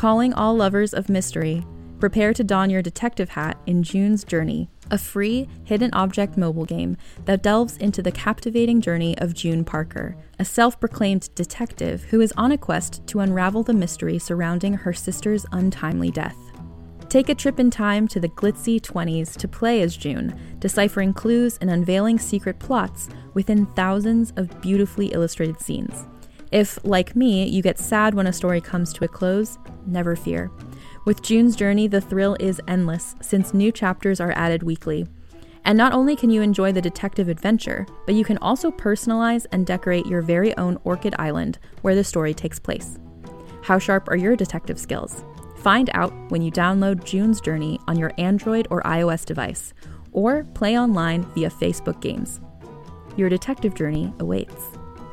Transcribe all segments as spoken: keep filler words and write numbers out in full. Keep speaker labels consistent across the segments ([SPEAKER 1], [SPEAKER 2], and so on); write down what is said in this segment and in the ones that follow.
[SPEAKER 1] Calling all lovers of mystery, prepare to don your detective hat in June's Journey, a free, hidden object mobile game that delves into the captivating journey of June Parker, a self-proclaimed detective who is on a quest to unravel the mystery surrounding her sister's untimely death. Take a trip in time to the glitzy twenties to play as June, deciphering clues and unveiling secret plots within thousands of beautifully illustrated scenes. If, like me, you get sad when a story comes to a close, never fear. With June's Journey, the thrill is endless, since new chapters are added weekly. And not only can you enjoy the detective adventure, but you can also personalize and decorate your very own Orchid Island, where the story takes place. How sharp are your detective skills? Find out when you download June's Journey on your Android or iOS device, or play online via Facebook Games. Your detective journey awaits.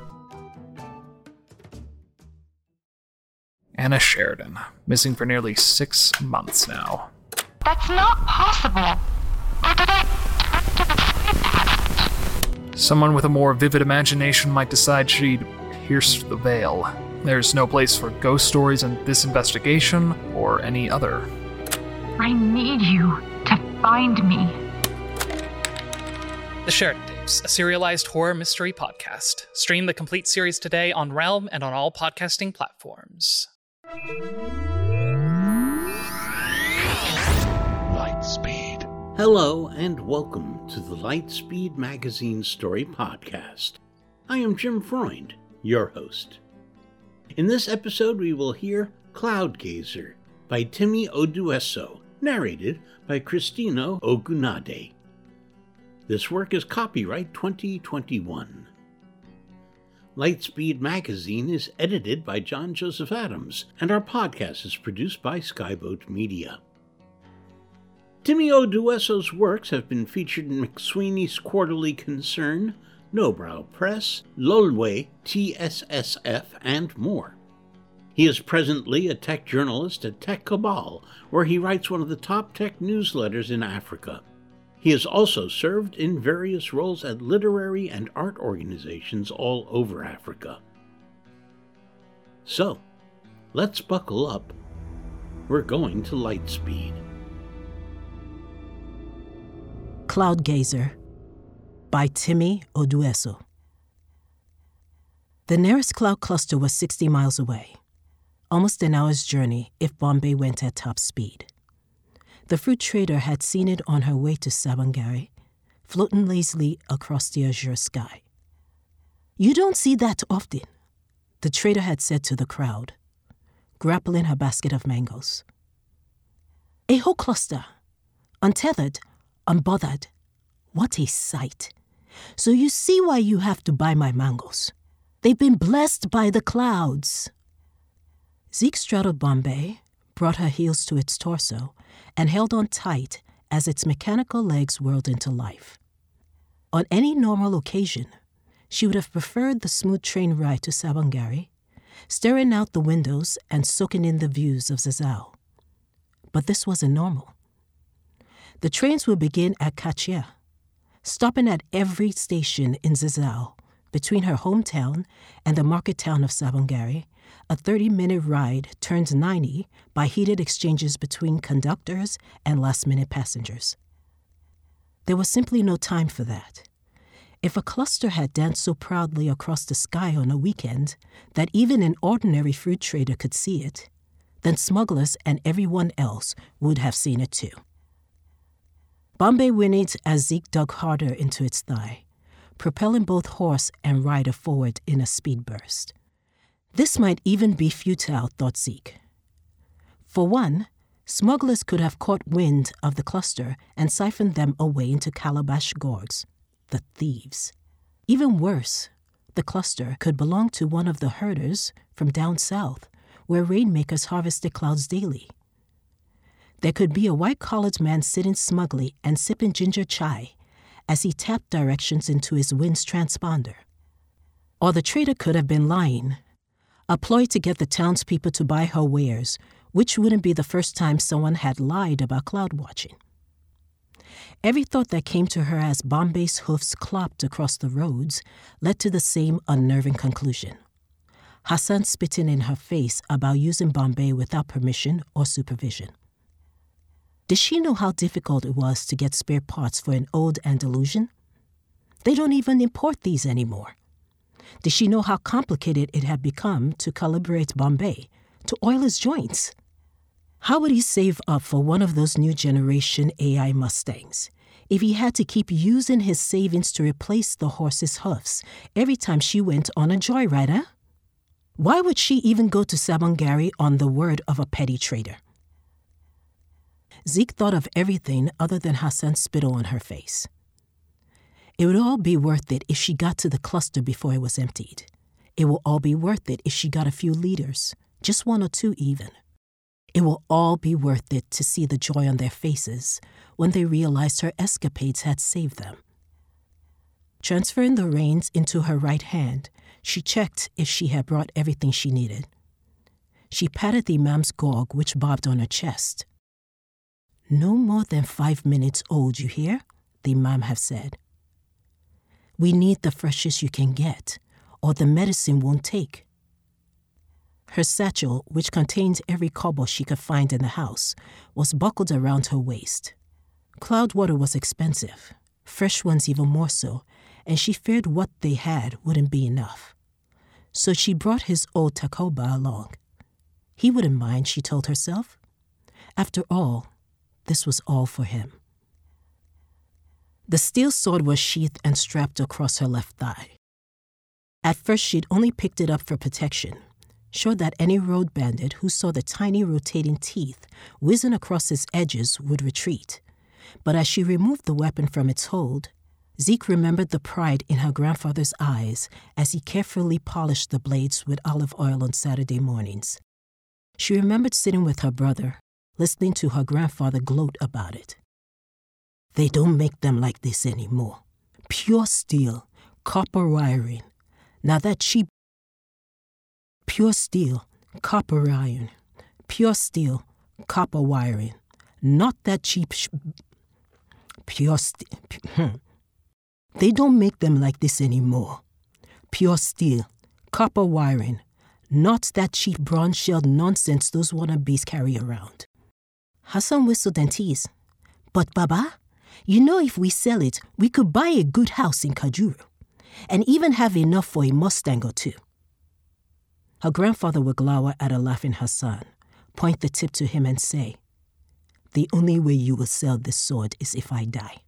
[SPEAKER 2] Anna Sheridan, missing for nearly six months now.
[SPEAKER 3] That's not possible. Or did I
[SPEAKER 2] Someone with a more vivid imagination might decide she'd pierce the veil. There's no place for ghost stories in this investigation or any other.
[SPEAKER 3] I need you to find me.
[SPEAKER 4] The Sheridan Tapes, a serialized horror mystery podcast. Stream the complete series today on Realm and on all podcasting platforms.
[SPEAKER 5] Lightspeed. Hello and welcome to the Lightspeed Magazine Story Podcast. I am Jim Freund, your host. In this episode we will hear Cloud Gazer by Timi Odueso, narrated by Christina Ogunade. This work is copyright twenty twenty-one. Lightspeed Magazine is edited by John Joseph Adams, and our podcast is produced by Skyboat Media. Timi Odueso's works have been featured in McSweeney's Quarterly Concern, Nobrow Press, Lolwe, T S S F, and more. He is presently a tech journalist at Tech Cabal, where he writes one of the top tech newsletters in Africa. He has also served in various roles at literary and art organizations all over Africa. So, let's buckle up. We're going to Lightspeed.
[SPEAKER 6] Cloud Gazer by Timi Odueso. The nearest cloud cluster was sixty miles away, almost an hour's journey if Bombay went at top speed. The fruit trader had seen it on her way to Savangari, floating lazily across the azure sky. "You don't see that often," the trader had said to the crowd, grappling her basket of mangoes. A whole cluster, untethered, unbothered. What a sight. "So you see why you have to buy my mangoes. They've been blessed by the clouds." Zeke straddled Bombay, brought her heels to its torso, and held on tight as its mechanical legs whirled into life. On any normal occasion, she would have preferred the smooth train ride to Savangari, staring out the windows and soaking in the views of Zazao. But this wasn't normal. The trains would begin at Kachia, stopping at every station in Zazao between her hometown and the market town of Savangari. A thirty-minute ride turns ninety by heated exchanges between conductors and last-minute passengers. There was simply no time for that. If a cluster had danced so proudly across the sky on a weekend that even an ordinary fruit trader could see it, then smugglers and everyone else would have seen it too. Bombay whinnied as Zeke dug harder into its thigh, propelling both horse and rider forward in a speed burst. This might even be futile, thought Zeke. For one, smugglers could have caught wind of the cluster and siphoned them away into Calabash Gorgs, the thieves. Even worse, the cluster could belong to one of the herders from down south, where rainmakers harvested clouds daily. There could be a white-collared man sitting smugly and sipping ginger chai as he tapped directions into his wind's transponder. Or the trader could have been lying, a ploy to get the townspeople to buy her wares, which wouldn't be the first time someone had lied about cloud watching. Every thought that came to her as Bombay's hoofs clopped across the roads led to the same unnerving conclusion. Hassan spitting in her face about using Bombay without permission or supervision. Did she know how difficult it was to get spare parts for an old Andalusian? They don't even import these anymore. Did she know how complicated it had become to calibrate Bombay, to oil his joints? How would he save up for one of those new generation A I Mustangs if he had to keep using his savings to replace the horse's hoofs every time she went on a joyride, huh? Why would she even go to Savongari on the word of a petty trader? Zeke thought of everything other than Hassan's spittle on her face. It would all be worth it if she got to the cluster before it was emptied. It will all be worth it if she got a few liters, just one or two even. It will all be worth it to see the joy on their faces when they realized her escapades had saved them. Transferring the reins into her right hand, she checked if she had brought everything she needed. She patted the Imam's gog, which bobbed on her chest. "No more than five minutes old, you hear?" the Imam had said. "We need the freshest you can get, or the medicine won't take." Her satchel, which contained every kobo she could find in the house, was buckled around her waist. Cloud water was expensive, fresh ones even more so, and she feared what they had wouldn't be enough. So she brought his old takoba along. He wouldn't mind, she told herself. After all, this was all for him. The steel sword was sheathed and strapped across her left thigh. At first, she'd only picked it up for protection, sure that any road bandit who saw the tiny rotating teeth whizzing across its edges would retreat. But as she removed the weapon from its hold, Zeke remembered the pride in her grandfather's eyes as he carefully polished the blades with olive oil on Saturday mornings. She remembered sitting with her brother, listening to her grandfather gloat about it. "They don't make them like this anymore. Pure steel, copper wiring. Now that cheap... Pure steel, copper iron. Pure steel, copper wiring. Not that cheap sh... Pure steel... They don't make them like this anymore. Pure steel, copper wiring. Not that cheap bronze-shelled nonsense those wannabes carry around." Hassan whistled and teased. "But Baba, you know if we sell it, we could buy a good house in Kajuru, and even have enough for a Mustang or two." Her grandfather would glower at a laughing Hassan, point the tip to him and say, "The only way you will sell this sword is if I die."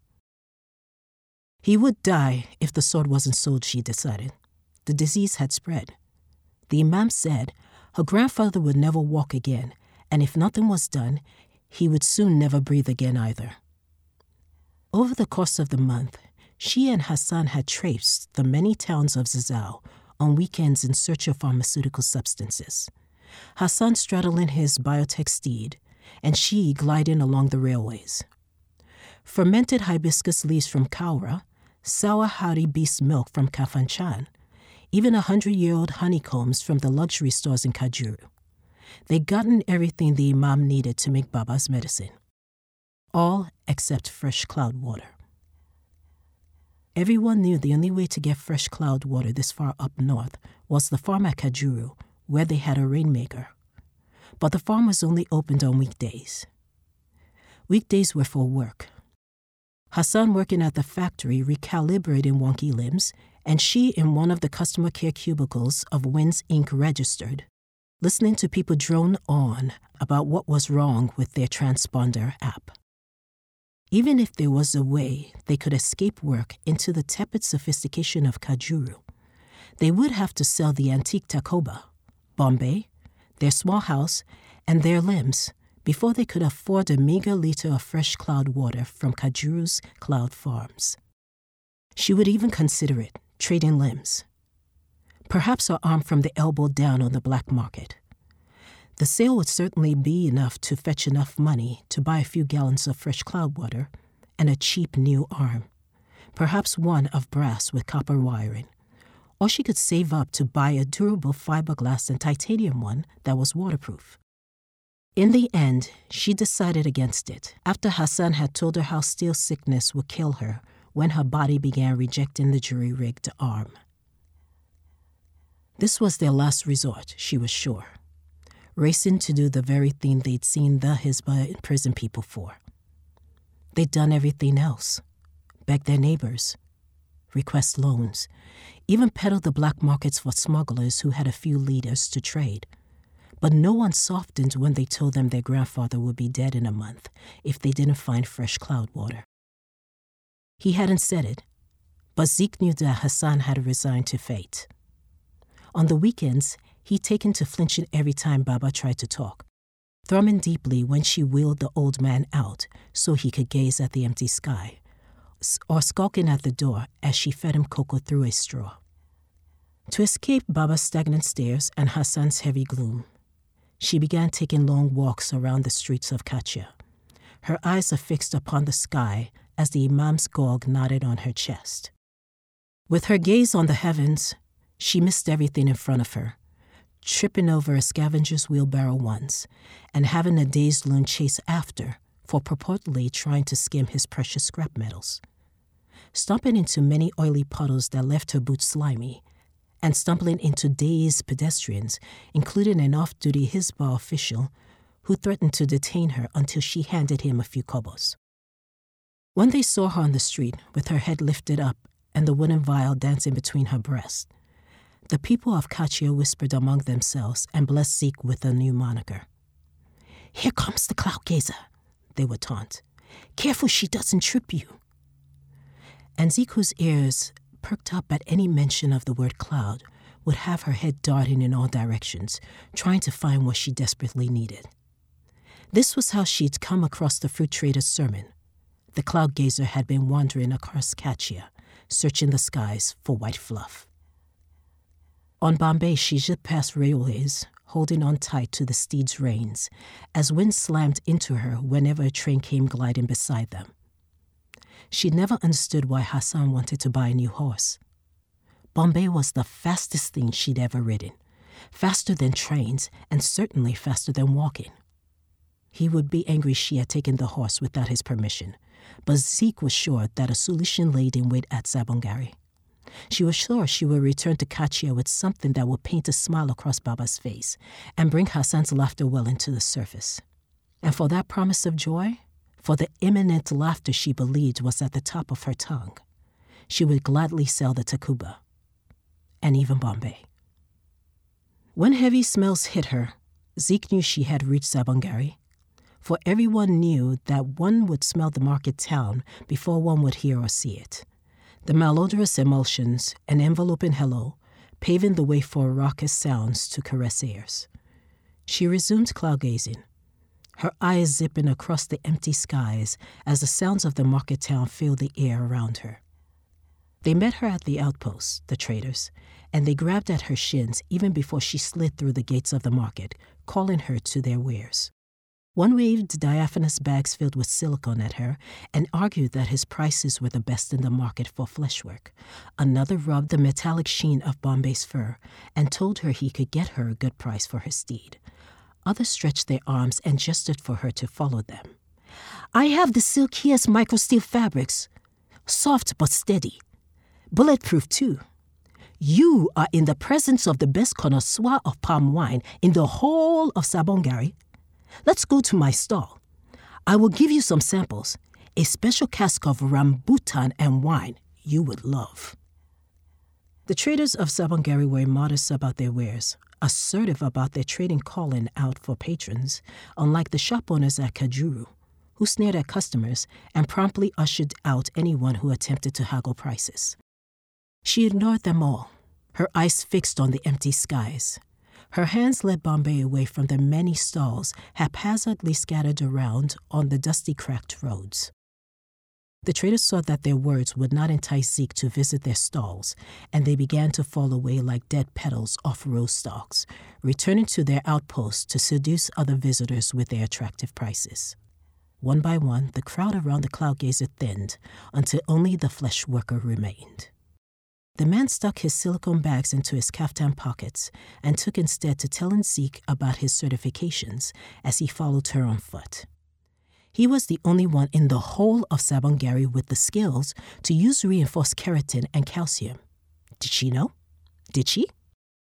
[SPEAKER 6] He would die if the sword wasn't sold, she decided. The disease had spread. The Imam said her grandfather would never walk again, and if nothing was done, he would soon never breathe again either. Over the course of the month, she and Hassan had traipsed the many towns of Zizao on weekends in search of pharmaceutical substances. Hassan straddling his biotech steed, and she gliding along the railways. Fermented hibiscus leaves from Kaura, sour Hari beast milk from Kafanchan, even a hundred-year-old honeycombs from the luxury stores in Kajuru. They'd gotten everything the Imam needed to make Baba's medicine. All except fresh cloud water. Everyone knew the only way to get fresh cloud water this far up north was the farm at Kajuru, where they had a rainmaker. But the farm was only opened on weekdays. Weekdays were for work. Hassan working at the factory recalibrating wonky limbs, and she in one of the customer care cubicles of Winds Incorporated registered, listening to people drone on about what was wrong with their transponder app. Even if there was a way they could escape work into the tepid sophistication of Kajuru, they would have to sell the antique Takoba, Bombay, their small house, and their limbs before they could afford a meager liter of fresh cloud water from Kajuru's cloud farms. She would even consider it, trading limbs. Perhaps her arm from the elbow down on the black market. The sale would certainly be enough to fetch enough money to buy a few gallons of fresh cloud water and a cheap new arm, perhaps one of brass with copper wiring. Or she could save up to buy a durable fiberglass and titanium one that was waterproof. In the end, she decided against it after Hassan had told her how steel sickness would kill her when her body began rejecting the jury-rigged arm. This was their last resort, she was sure, racing to do the very thing they'd seen the Hisbah prison people for. They'd done everything else, beg their neighbors, request loans, even peddle the black markets for smugglers who had a few leaders to trade. But no one softened when they told them their grandfather would be dead in a month if they didn't find fresh cloud water. He hadn't said it, but Zeke knew that Hassan had resigned to fate. On the weekends, he'd taken to flinching every time Baba tried to talk, thrumming deeply when she wheeled the old man out so he could gaze at the empty sky, or skulking at the door as she fed him cocoa through a straw. To escape Baba's stagnant stares and Hassan's heavy gloom, she began taking long walks around the streets of Kachia, her eyes affixed upon the sky as the Imam's gog nodded on her chest. With her gaze on the heavens, she missed everything in front of her, tripping over a scavenger's wheelbarrow once and having a dazed loon chase after for purportedly trying to skim his precious scrap metals, stomping into many oily puddles that left her boots slimy, and stumbling into dazed pedestrians, including an off-duty Hisbah official who threatened to detain her until she handed him a few kobos. When they saw her on the street with her head lifted up and the wooden vial dancing between her breasts, the people of Kachia whispered among themselves and blessed Zeke with a new moniker. "Here comes the cloud gazer," they would taunt. "Careful she doesn't trip you." And Zeke, whose ears perked up at any mention of the word cloud, would have her head darting in all directions, trying to find what she desperately needed. This was how she'd come across the fruit trader's sermon. The cloud gazer had been wandering across Kachia, searching the skies for white fluff. On Bombay, she zipped past railways, holding on tight to the steed's reins, as wind slammed into her whenever a train came gliding beside them. She'd never understood why Hassan wanted to buy a new horse. Bombay was the fastest thing she'd ever ridden, faster than trains and certainly faster than walking. He would be angry she had taken the horse without his permission, but Zeke was sure that a solution laid in wait at Sabongari. She was sure she would return to Kachia with something that would paint a smile across Baba's face and bring Hassan's laughter well into the surface. And for that promise of joy, for the imminent laughter she believed was at the top of her tongue, she would gladly sell the Takuba, and even Bombay. When heavy smells hit her, Zeke knew she had reached Sabongari, for everyone knew that one would smell the market town before one would hear or see it. The malodorous emulsions, an enveloping hello, paving the way for raucous sounds to caress ears. She resumed cloud-gazing, her eyes zipping across the empty skies as the sounds of the market town filled the air around her. They met her at the outpost, the traders, and they grabbed at her shins even before she slid through the gates of the market, calling her to their wares. One waved diaphanous bags filled with silicone at her and argued that his prices were the best in the market for fleshwork. Another rubbed the metallic sheen of Bombay's fur and told her he could get her a good price for her steed. Others stretched their arms and gestured for her to follow them. "I have the silkiest microsteel fabrics, soft but steady, bulletproof too. You are in the presence of the best connoisseur of palm wine in the whole of Sabongari. Let's go to my stall. I will give you some samples, a special cask of rambutan and wine you would love." The traders of Sabongari were modest about their wares, assertive about their trading calling out for patrons, unlike the shop owners at Kajuru, who sneered at customers and promptly ushered out anyone who attempted to haggle prices. She ignored them all, her eyes fixed on the empty skies. Her hands led Bombay away from the many stalls haphazardly scattered around on the dusty, cracked roads. The traders saw that their words would not entice Zeke to visit their stalls, and they began to fall away like dead petals off rose stalks, returning to their outposts to seduce other visitors with their attractive prices. One by one, the crowd around the cloud gazer thinned until only the flesh worker remained. The man stuck his silicone bags into his kaftan pockets and took instead to telling Zeke about his certifications as he followed her on foot. He was the only one in the whole of Sabongari with the skills to use reinforced keratin and calcium. Did she know? Did she?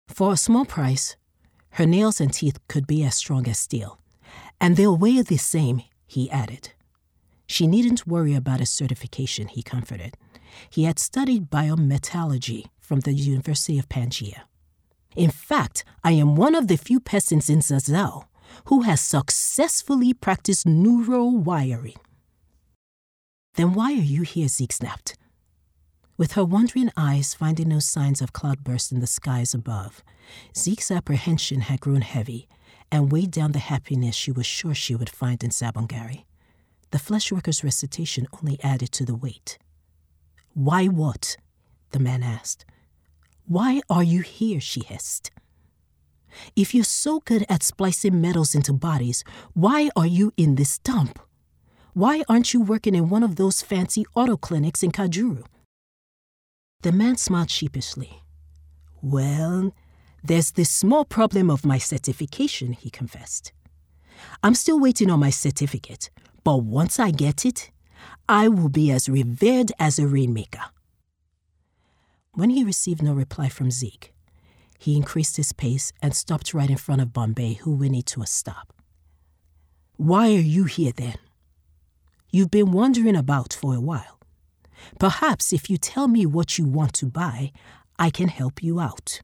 [SPEAKER 6] For a small price, her nails and teeth could be as strong as steel. And they'll weigh the same, he added. She needn't worry about his certification, he comforted. He had studied biometallurgy from the University of Pangaea. In fact, I am one of the few peasants in Zazal who has successfully practiced neural wiring. Then why are you here, Zeke snapped. With her wondering eyes finding no signs of cloudbursts in the skies above, Zeke's apprehension had grown heavy and weighed down the happiness she was sure she would find in Sabongari. The fleshworker's recitation only added to the weight. Why what? The man asked. Why are you here? She hissed. If you're so good at splicing metals into bodies, why are you in this dump? Why aren't you working in one of those fancy auto clinics in Kajuru? The man smiled sheepishly. Well, there's this small problem of my certification, he confessed. I'm still waiting on my certificate, but once I get it, I will be as revered as a rainmaker. When he received no reply from Zeke, he increased his pace and stopped right in front of Bombay, who whinnied to a stop. Why are you here then? You've been wandering about for a while. Perhaps if you tell me what you want to buy, I can help you out.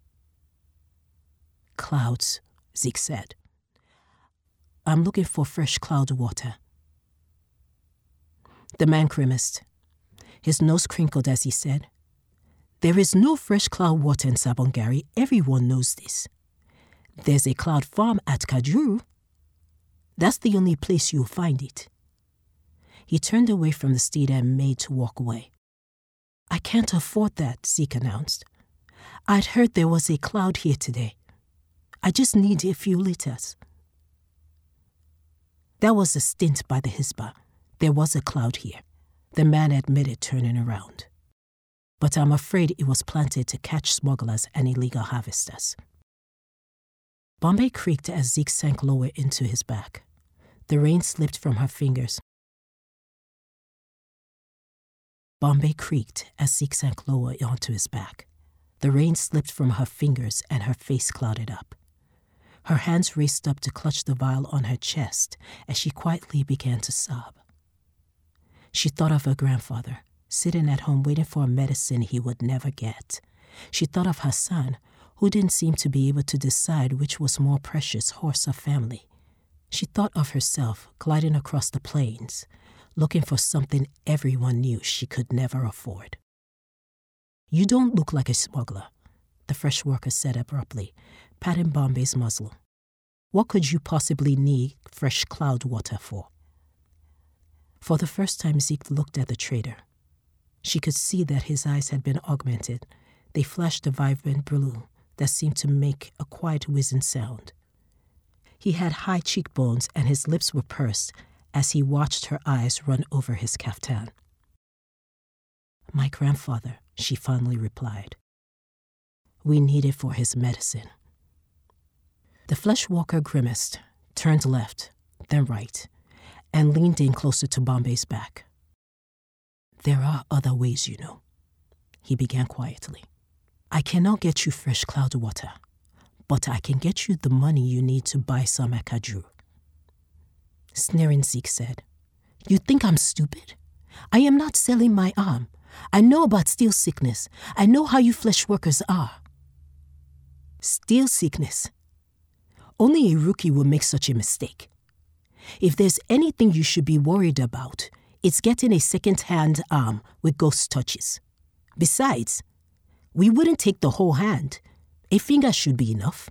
[SPEAKER 6] Clouds, Zeke said. I'm looking for fresh cloud water. The man grimaced. His nose crinkled as he said, There is no fresh cloud water in Sabongari. Everyone knows this. There's a cloud farm at Kajuru. That's the only place you'll find it. He turned away from the steed and made to walk away. I can't afford that, Zeke announced. I'd heard there was a cloud here today. I just need a few liters. That was a stint by the Hisbah. There was a cloud here, the man admitted, turning around. But I'm afraid it was planted to catch smugglers and illegal harvesters. Bombay creaked as Zeke sank lower into his back. The rein slipped from her fingers. Bombay creaked as Zeke sank lower onto his back. The rein slipped from her fingers and her face clouded up. Her hands raced up to clutch the vial on her chest as she quietly began to sob. She thought of her grandfather, sitting at home waiting for a medicine he would never get. She thought of Hassan, who didn't seem to be able to decide which was more precious, horse or family. She thought of herself gliding across the plains, looking for something everyone knew she could never afford. You don't look like a smuggler, the fresh worker said abruptly, patting Bombay's muzzle. What could you possibly need fresh cloud water for? For the first time, Zeke looked at the trader. She could see that his eyes had been augmented. They flashed a vibrant blue that seemed to make a quiet whizzing sound. He had high cheekbones and his lips were pursed as he watched her eyes run over his kaftan. My grandfather, she fondly replied. We need it for his medicine. The flesh walker grimaced, turned left, then right, and leaned in closer to Bombay's back. There are other ways, you know, he began quietly. I cannot get you fresh cloud water, but I can get you the money you need to buy some at Kajuru. Sneering, Zeke said, You think I'm stupid? I am not selling my arm. I know about steel sickness. I know how you flesh workers are. Steel sickness? Only a rookie would make such a mistake. If there's anything you should be worried about, it's getting a second-hand arm with ghost touches. Besides, we wouldn't take the whole hand. A finger should be enough.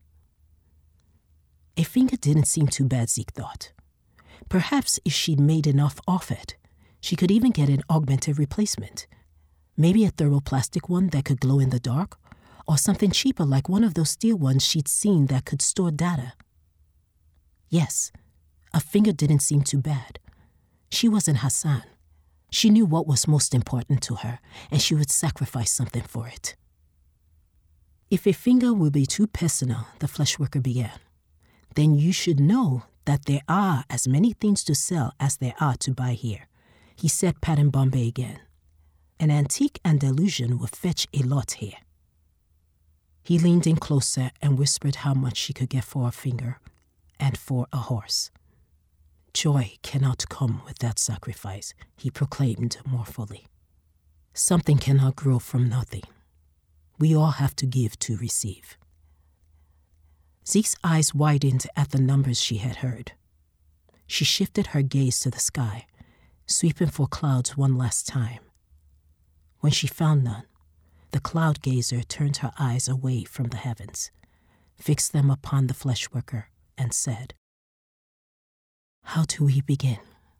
[SPEAKER 6] A finger didn't seem too bad, Zeke thought. Perhaps if she'd made enough off it, she could even get an augmented replacement. Maybe a thermoplastic one that could glow in the dark, or something cheaper like one of those steel ones she'd seen that could store data. Yes, a finger didn't seem too bad. She wasn't Hassan. She knew what was most important to her, and she would sacrifice something for it. If a finger would be too personal, the flesh worker began, then you should know that there are as many things to sell as there are to buy here, he said, patting Bombay again. An antique Andalusian will fetch a lot here. He leaned in closer and whispered how much she could get for a finger and for a horse. Joy cannot come with that sacrifice, he proclaimed more fully. Something cannot grow from nothing. We all have to give to receive. Zeke's eyes widened at the numbers she had heard. She shifted her gaze to the sky, sweeping for clouds one last time. When she found none, the cloud gazer turned her eyes away from the heavens, fixed them upon the flesh worker, and said, "How do we begin?"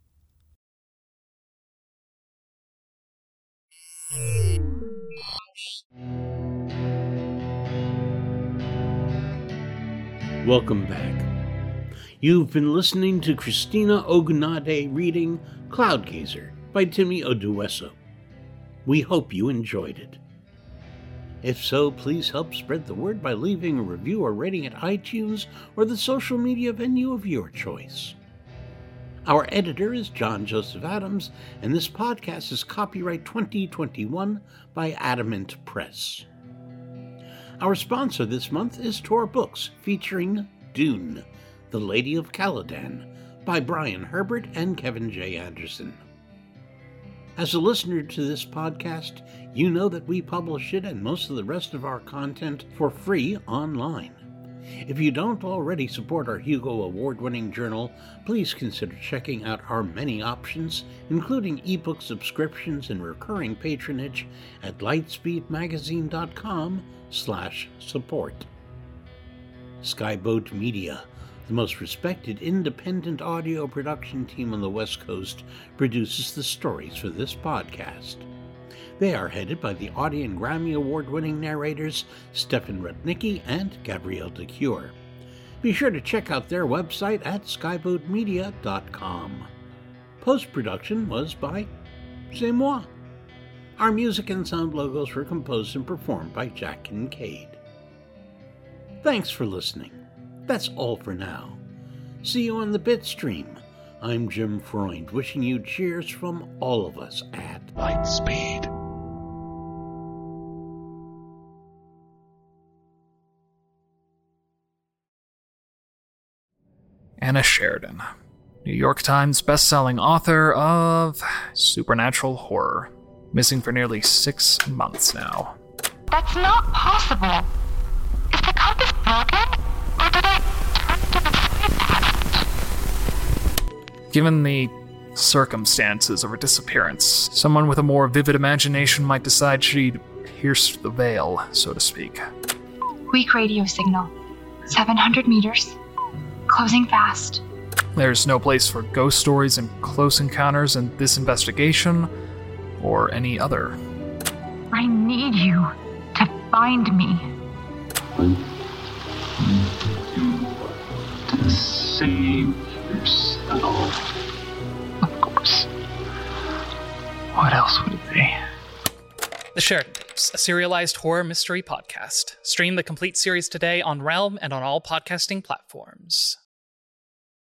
[SPEAKER 5] Welcome back. You've been listening to Christina Ogunade reading Cloud Gazer by Timmy Odueso. We hope you enjoyed it. If so, please help spread the word by leaving a review or rating at iTunes or the social media venue of your choice. Our editor is John Joseph Adams, and this podcast is copyright twenty twenty-one by Adamant Press. Our sponsor this month is Tor Books, featuring Dune, The Lady of Caladan, by Brian Herbert and Kevin J. Anderson. As a listener to this podcast, you know that we publish it and most of the rest of our content for free online. If you don't already support our Hugo Award-winning journal, please consider checking out our many options, including ebook subscriptions and recurring patronage at lightspeedmagazine.com slash support. Skyboat Media, the most respected independent audio production team on the West Coast, produces the stories for this podcast. They are headed by the Audie and Grammy Award-winning narrators Stefan Rudnicki and Gabrielle de Cure. Be sure to check out their website at skyboat media dot com. Post-production was by C'est moi. Our music and sound logos were composed and performed by Jack Kincaid. Thanks for listening. That's all for now. See you on the Bitstream. I'm Jim Freund, wishing you cheers from all of us at Lightspeed.
[SPEAKER 2] Anna Sheridan, New York Times bestselling author of supernatural horror, missing for nearly six months now.
[SPEAKER 3] That's not possible. Is the compass broken? Or did I turn to the side?
[SPEAKER 2] Given the circumstances of her disappearance, someone with a more vivid imagination might decide she'd pierce the veil, so to speak.
[SPEAKER 3] Weak radio signal. seven hundred meters. Closing fast.
[SPEAKER 2] There's no place for ghost stories and close encounters in this investigation, or any other.
[SPEAKER 3] I need you to find me.
[SPEAKER 7] To save yourself. Of course. What else would it be?
[SPEAKER 4] The Sheridan Tapes, a serialized horror mystery podcast. Stream the complete series today on Realm and on all podcasting platforms.